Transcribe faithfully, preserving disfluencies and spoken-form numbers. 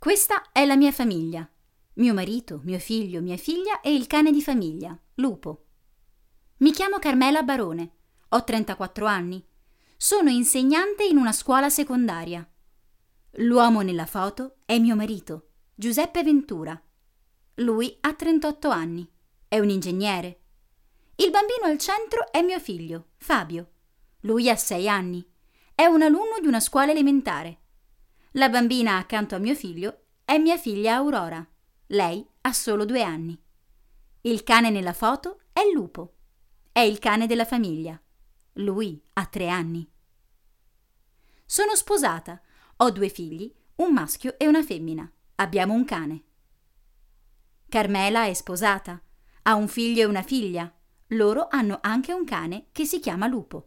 Questa è la mia famiglia. Mio marito, mio figlio, mia figlia e il cane di famiglia, Lupo. Mi chiamo Carmela Barone, ho trentaquattro anni. Sono insegnante in una scuola secondaria. L'uomo nella foto è mio marito, Giuseppe Ventura. Lui ha trentotto anni, è un ingegnere. Il bambino al centro è mio figlio, Fabio. Lui ha sei anni, è un alunno di una scuola elementare. La bambina accanto a mio figlio è mia figlia Aurora. Lei ha solo due anni. Il cane nella foto è Lupo. È il cane della famiglia. Lui ha tre anni. Sono sposata. Ho due figli, un maschio e una femmina. Abbiamo un cane. Carmela è sposata. Ha un figlio e una figlia. Loro hanno anche un cane che si chiama Lupo.